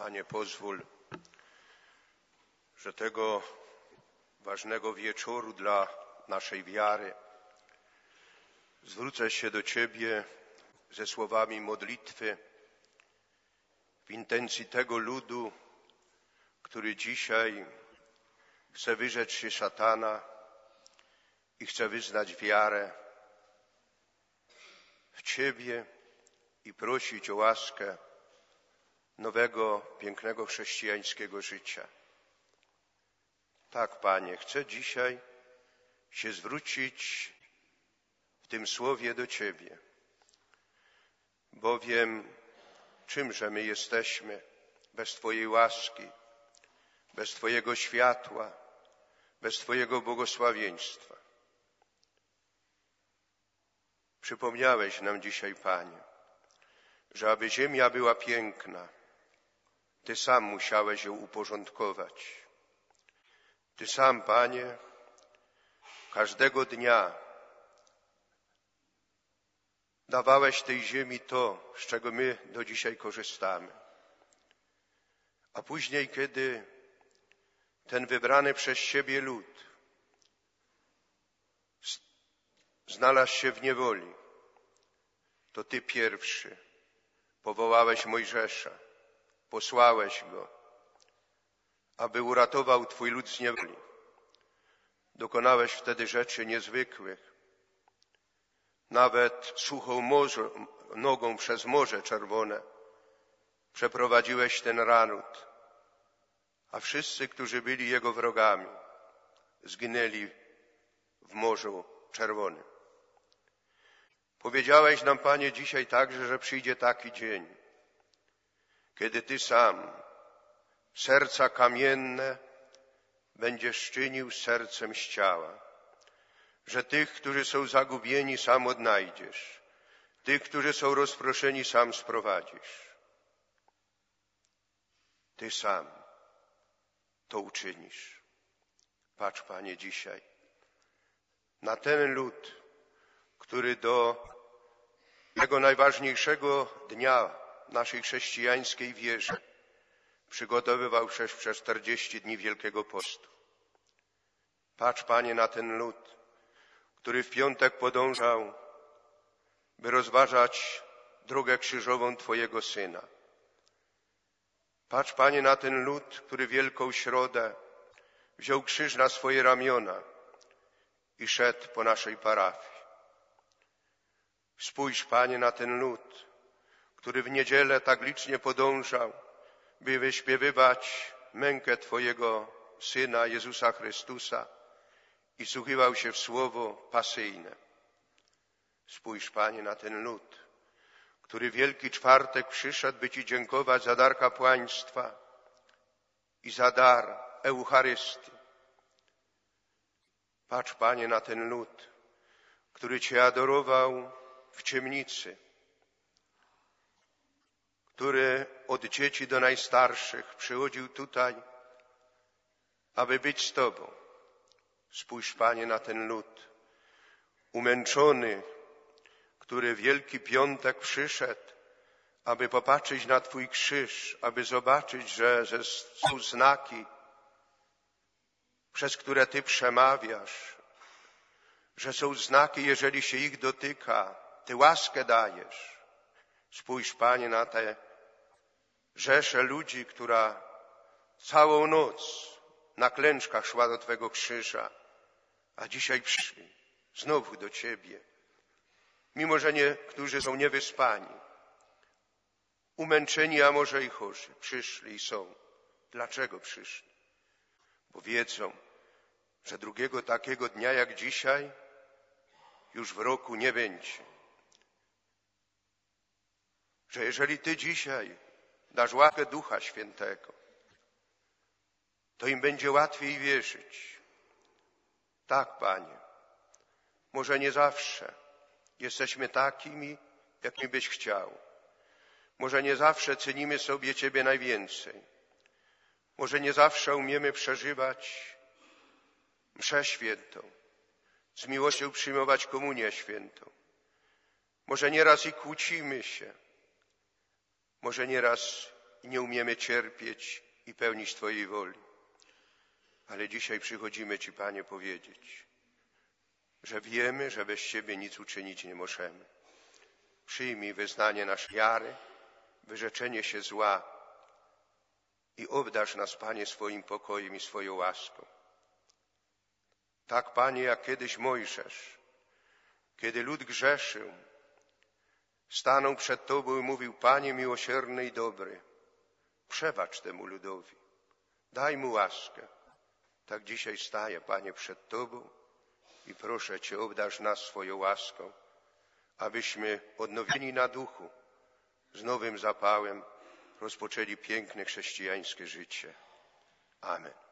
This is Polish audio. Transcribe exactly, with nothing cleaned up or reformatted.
Panie, pozwól, że tego ważnego wieczoru dla naszej wiary zwrócę się do Ciebie ze słowami modlitwy w intencji tego ludu, który dzisiaj chce wyrzec się szatana i chce wyznać wiarę w Ciebie i prosić o łaskę nowego, pięknego chrześcijańskiego życia. Tak, Panie, chcę dzisiaj się zwrócić w tym słowie do Ciebie, bowiem czymże my jesteśmy bez Twojej łaski, bez Twojego światła, bez Twojego błogosławieństwa. Przypomniałeś nam dzisiaj, Panie, że aby ziemia była piękna, Ty sam musiałeś ją uporządkować. Ty sam, Panie, każdego dnia dawałeś tej ziemi to, z czego my do dzisiaj korzystamy. A później, kiedy ten wybrany przez Ciebie lud znalazł się w niewoli, to Ty pierwszy powołałeś Mojżesza, posłałeś go, aby uratował Twój lud z niewoli. Dokonałeś wtedy rzeczy niezwykłych. Nawet suchą morze, nogą przez Morze Czerwone przeprowadziłeś ten naród, a wszyscy, którzy byli jego wrogami, zginęli w Morzu Czerwonym. Powiedziałeś nam, Panie, dzisiaj także, że przyjdzie taki dzień, kiedy Ty sam serca kamienne będziesz czynił sercem z ciała, że tych, którzy są zagubieni, sam odnajdziesz, tych, którzy są rozproszeni, sam sprowadzisz. Ty sam to uczynisz. Patrz, Panie, dzisiaj na ten lud, który do tego najważniejszego dnia naszej chrześcijańskiej wierze przygotowywał się przez czterdzieści dni Wielkiego Postu. Patrz, Panie, na ten lud, który w piątek podążał, by rozważać drogę krzyżową Twojego Syna. Patrz, Panie, na ten lud, który Wielką Środę wziął krzyż na swoje ramiona i szedł po naszej parafii. Spójrz, Panie, na ten lud, który w niedzielę tak licznie podążał, by wyśpiewywać mękę Twojego Syna Jezusa Chrystusa i wsłuchiwał się w słowo pasyjne. Spójrz, Panie, na ten lud, który Wielki Czwartek przyszedł, by Ci dziękować za dar kapłaństwa i za dar Eucharystii. Patrz, Panie, na ten lud, który Cię adorował w ciemnicy, który od dzieci do najstarszych przychodził tutaj, aby być z Tobą. Spójrz, Panie, na ten lud umęczony, który Wielki Piątek przyszedł, aby popatrzeć na Twój krzyż, aby zobaczyć, że, że są znaki, przez które Ty przemawiasz, że są znaki, jeżeli się ich dotyka, Ty łaskę dajesz. Spójrz, Panie, na tę rzeszę ludzi, która całą noc na klęczkach szła do Twego krzyża, a dzisiaj przyszli znowu do Ciebie. Mimo że niektórzy są niewyspani, umęczeni, a może i chorzy, przyszli i są. Dlaczego przyszli? Bo wiedzą, że drugiego takiego dnia jak dzisiaj już w roku nie będzie. Że jeżeli Ty dzisiaj dasz łaskę Ducha Świętego, to im będzie łatwiej wierzyć. Tak, Panie, może nie zawsze jesteśmy takimi, jakimi byś chciał. Może nie zawsze cenimy sobie Ciebie najwięcej. Może nie zawsze umiemy przeżywać mszę świętą, z miłością przyjmować komunię świętą. Może nieraz i kłócimy się. Może nieraz i nie umiemy cierpieć i pełnić Twojej woli. Ale dzisiaj przychodzimy Ci, Panie, powiedzieć, że wiemy, że bez Ciebie nic uczynić nie możemy. Przyjmij wyznanie naszej wiary, wyrzeczenie się zła i obdarz nas, Panie, swoim pokojem i swoją łaską. Tak, Panie, jak kiedyś Mojżesz, kiedy lud grzeszył, stanął przed Tobą i mówił: Panie miłosierny i dobry, przebacz temu ludowi, daj mu łaskę. Tak dzisiaj staję, Panie, przed Tobą i proszę Cię, obdarz nas swoją łaską, abyśmy odnowieni na duchu, z nowym zapałem rozpoczęli piękne chrześcijańskie życie. Amen.